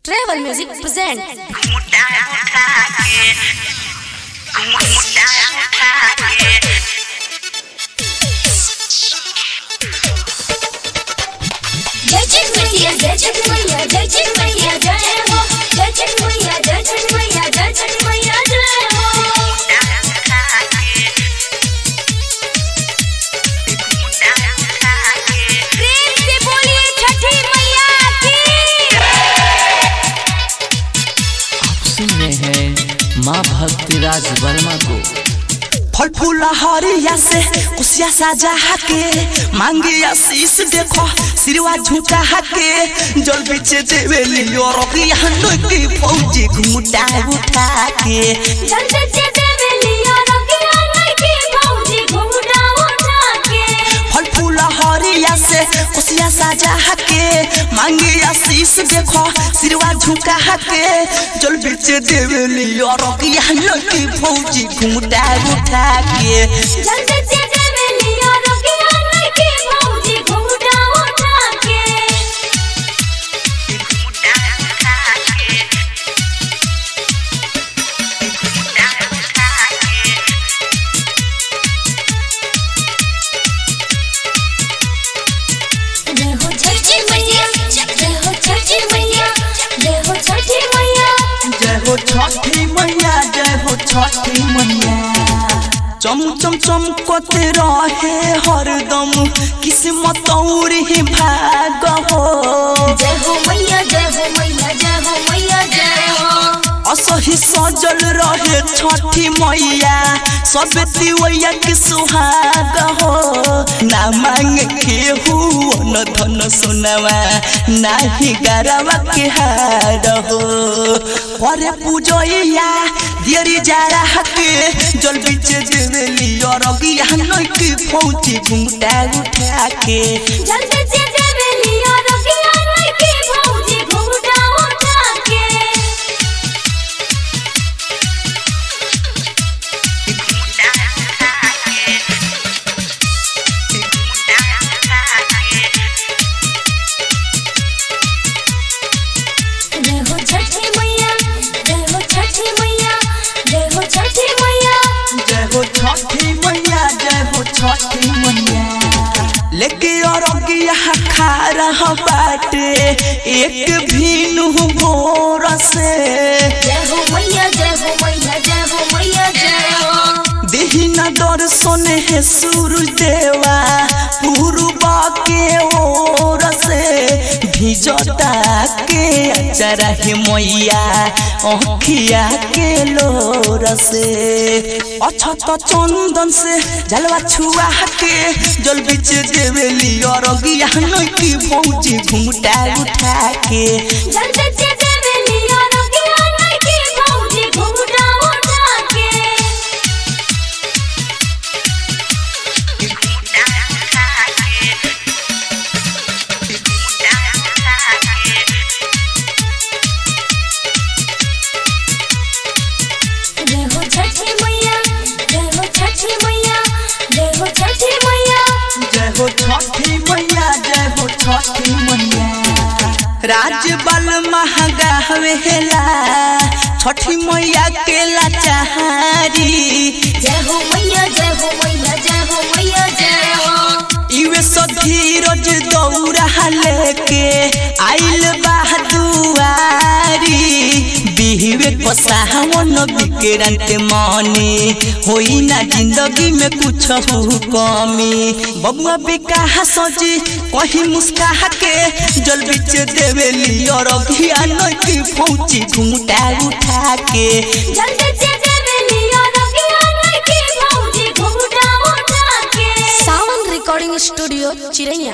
Travel Music present. माँ भक्तिराज वर्मा को फल फूल हरिया से कुशिया सजा के मांगे आशीष देखो सिरवा झुका के जल बिचे देवेली और की फौजी घुमटा उठा के जल बिचे देवेली और की फौजी घुमटा उठा के फल फूल हरिया से कुशिया सजा के मांगे आशीष देखो सिरवा झुका के जल बिचे देवेली और की फौजी घुमटा उठा के जल बिचे देवेली और की फौजी घुमटा उठा के देखो छठी मैया देखो छठी मैया देखो छठी मैया जय हो छठी मैया जय हो छठी मैया चम चम चमकते रहे हरदम किस्मत और ही भाग हो जय हो मैया जय हो मैया जय हो मैया जय हो असही सजल रहे छठी मैया सब तिवैया के सुहाग हो ना मांग के न धन सुनवा ना ही गरवा के हार हो अरे पूजैया देरी जारा के जल बिचे देवेली और की फौजी घुमटा उठा के जल बिचे देवेली और की फौजी घुमटा उठा के देखो छठी मैया देखो छठी मैया देखो छठी मैया जय हो छठी मैया जय हो छठी मैया लेके और खा रहा बाटे एक भीनु भोर से जय हो मैया जय हो मैया जय हो मैया जय हो देहिना दर्शन है सूरज देवा पूर्वा के ओर से भिजता के अचरा है मैया अखिया के लोर से अछत चंदन से जलवा छुआ के जल बिच देवेली और की फौजी घुमटा उठा के जल बिचे देवेली और की फौजी घुमटा उठा के देखो छठी मैया देखो छठी मैया देखो छठी मैया जय हो छठी मैया जय हो छठी मैया राज बल महगा हवेला छठी मैया के लाचारी जय हो मैया जय हो मैया जय हो मैया जय हो इवे धीरज दौड़ा लेके आइल बहादुआरी बिहवे पसावन बिकरंत मानी होई ना जिंदगी में कुछ कमी बबुआ बेकाहा सजी कहीं मुस्काहा के जल बिच देवेली और की फौजी घुमटा उठा के जल बिचे देवेली और की फौजी घुमटा उठा के Sound Recording Studio, Chiraiya.